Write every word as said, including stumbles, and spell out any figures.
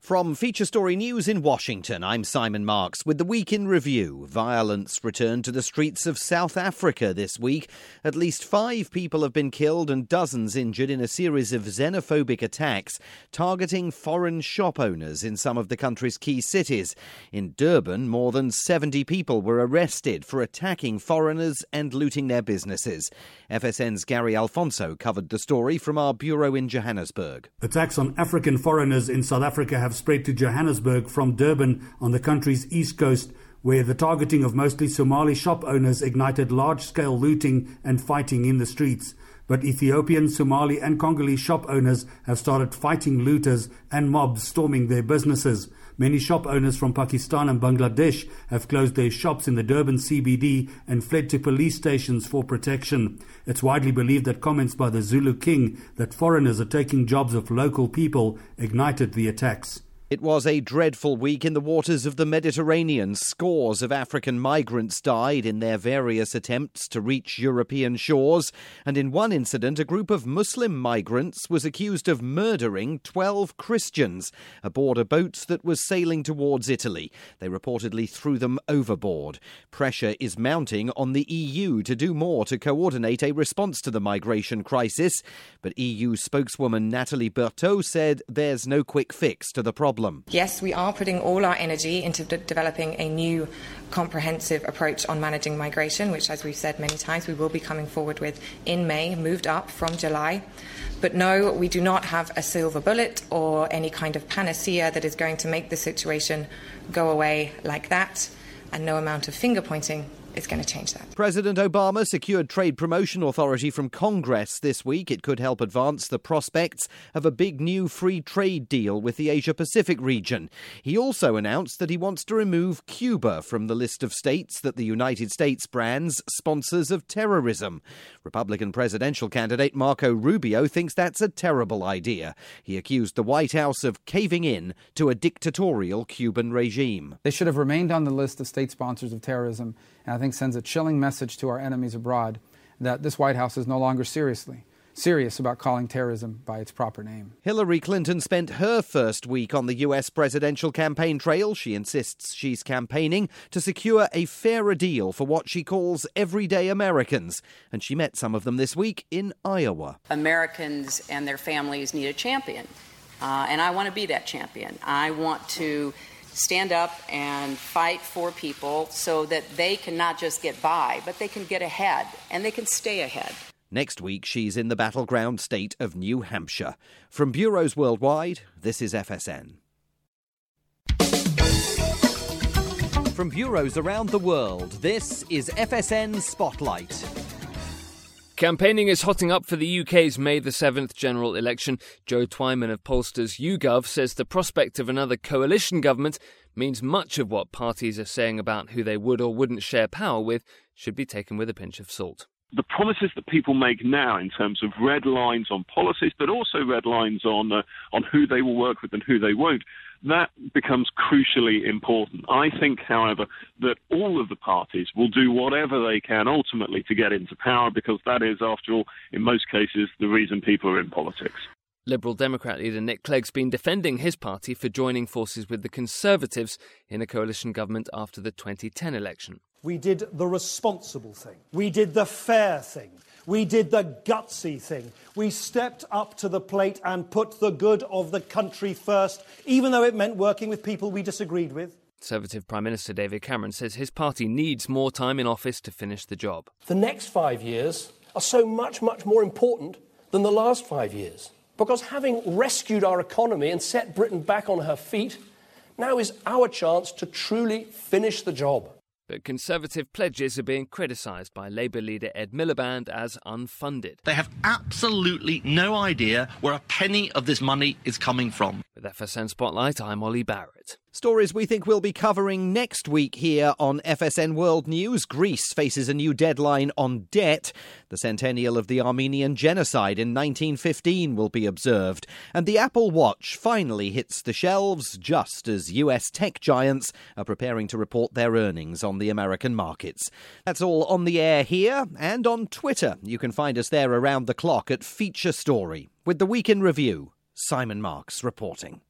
From Feature Story News in Washington, I'm Simon Marks with the Week in Review. Violence returned to the streets of South Africa this week. At least five people have been killed and dozens injured in a series of xenophobic attacks targeting foreign shop owners in some of the country's key cities. In Durban, more than seventy people were arrested for attacking foreigners and looting their businesses. F S N's Gary Alfonso covered the story from our bureau in Johannesburg. Attacks on African foreigners in South Africa have spread to Johannesburg from Durban on the country's east coast, where the targeting of mostly Somali shop owners ignited large-scale looting and fighting in the streets. But Ethiopian, Somali and Congolese shop owners have started fighting looters and mobs storming their businesses. Many shop owners from Pakistan and Bangladesh have closed their shops in the Durban C B D and fled to police stations for protection. It's widely believed that comments by the Zulu King that foreigners are taking jobs of local people ignited the attacks. It was a dreadful week in the waters of the Mediterranean. Scores of African migrants died in their various attempts to reach European shores. And in one incident, a group of Muslim migrants was accused of murdering twelve Christians aboard a boat that was sailing towards Italy. They reportedly threw them overboard. Pressure is mounting on the E U to do more to coordinate a response to the migration crisis. But E U spokeswoman Nathalie Berthaud said there's no quick fix to the problem. Yes, we are putting all our energy into de- developing a new comprehensive approach on managing migration, which, as we've said many times, we will be coming forward with in May, moved up from July. But no, we do not have a silver bullet or any kind of panacea that is going to make the situation go away like that, and no amount of finger pointing is going to change that. President Obama secured Trade Promotion Authority from Congress this week. It could help advance the prospects of a big new free trade deal with the Asia-Pacific region. He also announced that he wants to remove Cuba from the list of states that the United States brands sponsors of terrorism. Republican presidential candidate Marco Rubio thinks that's a terrible idea. He accused the White House of caving in to a dictatorial Cuban regime. They should have remained on the list of state sponsors of terrorism, and I think sends a chilling message to our enemies abroad that this White House is no longer seriously serious about calling terrorism by its proper name. Hillary Clinton spent her first week on the U S presidential campaign trail. She insists she's campaigning to secure a fairer deal for what she calls everyday Americans. And she met some of them this week in Iowa. Americans and their families need a champion. Uh, and I want to be that champion. I want to stand up and fight for people so that they can not just get by, but they can get ahead, and they can stay ahead. Next week, she's in the battleground state of New Hampshire. From bureaus worldwide, this is F S N. From bureaus around the world, this is F S N Spotlight. Campaigning is hotting up for the U K's May the seventh general election. Joe Twyman of pollsters YouGov says the prospect of another coalition government means much of what parties are saying about who they would or wouldn't share power with should be taken with a pinch of salt. The promises that people make now in terms of red lines on policies, but also red lines on uh, on who they will work with and who they won't, that becomes crucially important. I think, however, that all of the parties will do whatever they can ultimately to get into power, because that is, after all, in most cases, the reason people are in politics. Liberal Democrat leader Nick Clegg's been defending his party for joining forces with the Conservatives in a coalition government after the twenty ten election. We did the responsible thing. We did the fair thing. We did the gutsy thing. We stepped up to the plate and put the good of the country first, even though it meant working with people we disagreed with. Conservative Prime Minister David Cameron says his party needs more time in office to finish the job. The next five years are so much, much more important than the last five years. Because having rescued our economy and set Britain back on her feet, now is our chance to truly finish the job. But Conservative pledges are being criticised by Labour leader Ed Miliband as unfunded. They have absolutely no idea where a penny of this money is coming from. With F S N Spotlight, I'm Ollie Barrett. Stories we think we'll be covering next week here on F S N World News. Greece faces a new deadline on debt. The centennial of the Armenian genocide in nineteen fifteen will be observed. And the Apple Watch finally hits the shelves just as U S tech giants are preparing to report their earnings on the American markets. That's all on the air here and on Twitter. You can find us there around the clock at Feature Story. With the Week in Review, Simon Marks reporting.